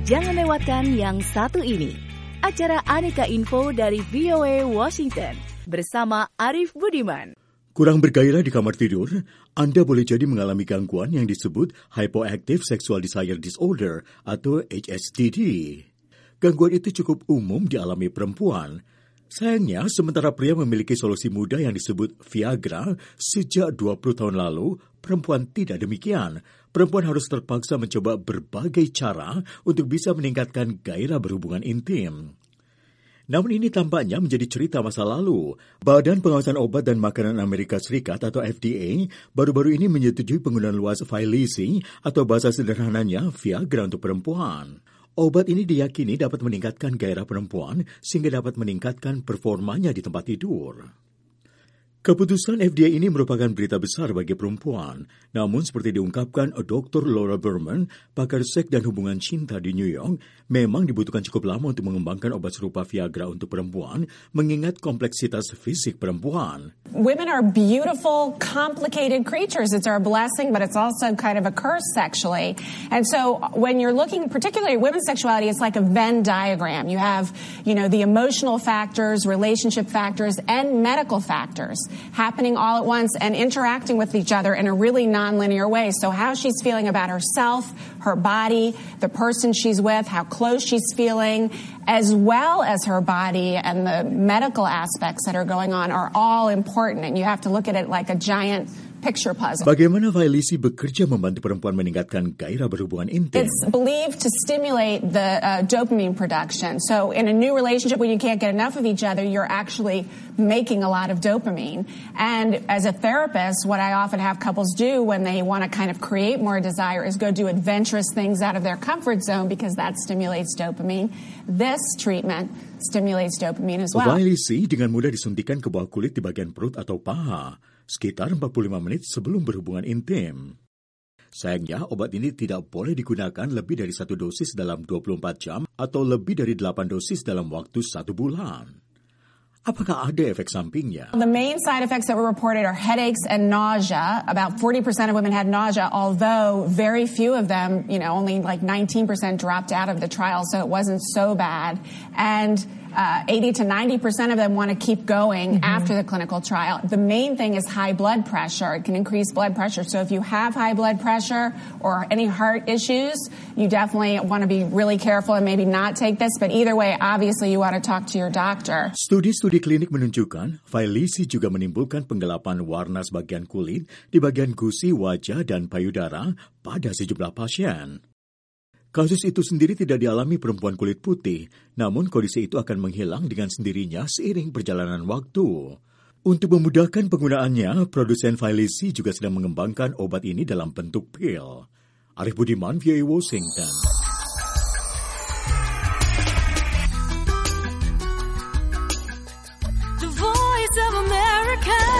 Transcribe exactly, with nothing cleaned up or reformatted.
Jangan lewatkan yang satu ini. Acara Aneka Info dari V O A Washington bersama Arif Budiman. Kurang bergairah di kamar tidur, Anda boleh jadi mengalami gangguan yang disebut Hypoactive Sexual Desire Disorder atau H S D D. Gangguan itu cukup umum dialami perempuan. Sayangnya, sementara pria memiliki solusi mudah yang disebut Viagra sejak dua puluh tahun lalu, perempuan tidak demikian. Perempuan harus terpaksa mencoba berbagai cara untuk bisa meningkatkan gairah berhubungan intim. Namun ini tampaknya menjadi cerita masa lalu. Badan Pengawasan Obat dan Makanan Amerika Serikat atau F D A baru-baru ini menyetujui penggunaan luas Vyleesi atau bahasa sederhananya Viagra untuk perempuan. Obat ini diyakini dapat meningkatkan gairah perempuan sehingga dapat meningkatkan performanya di tempat tidur. Keputusan F D A ini merupakan berita besar bagi perempuan. Namun seperti diungkapkan Doktor Laura Berman, pakar seks dan hubungan cinta di New York, memang dibutuhkan cukup lama untuk mengembangkan obat serupa Viagra untuk perempuan, mengingat kompleksitas fisik perempuan. Women are beautiful, complicated creatures. It's our blessing, but it's also kind of a curse sexually. And so when you're looking, particularly women's sexuality, it's like a Venn diagram. You have, you know, the emotional factors, relationship factors, and medical factors happening all at once and interacting with each other in a really nonlinear way. So how she's feeling about herself, her body, the person she's with, how close she's feeling, as well as her body and the medical aspects that are going on are all important. And you have to look at it like a giant picture puzzle. Bagaimana Vyleesi bekerja membantu perempuan meningkatkan gairah berhubungan intim? It's believed to stimulate the uh, dopamine production. So in a new relationship when you can't get enough of each other, you're actually making a lot of dopamine. And as a therapist, what I often have couples do when they want to kind of create more desire is go do adventurous things out of their comfort zone because that stimulates dopamine. This treatment stimulates dopamine as well. Vyleesi dengan mudah disuntikan ke bawah kulit di bagian perut atau paha, sekitar empat puluh lima menit sebelum berhubungan intim. Sayangnya, obat ini tidak boleh digunakan lebih dari satu dosis dalam dua puluh empat jam atau lebih dari delapan dosis dalam waktu satu bulan. Apakah ada efek sampingnya? The main side effects that were reported are headaches and nausea. About forty percent of women had nausea, although very few of them, you know, only like nineteen percent dropped out of the trial, so it wasn't so bad. And Uh, eighty to ninety percent of them want to keep going mm-hmm. after the clinical trial. The main thing is high blood pressure. It can increase blood pressure. So if you have high blood pressure or any heart issues, you definitely want to be really careful and maybe not take this. But either way, obviously you want to talk to your doctor. Studi-studi klinik menunjukkan Vyleesi juga menimbulkan penggelapan warna sebagian kulit di bagian gusi, wajah, dan payudara pada sejumlah pasien. Kasus itu sendiri tidak dialami perempuan kulit putih, namun kondisi itu akan menghilang dengan sendirinya seiring perjalanan waktu. Untuk memudahkan penggunaannya, produsen Vyleesi juga sedang mengembangkan obat ini dalam bentuk pil. Arif Budiman, V O A Washington. The Voice of America.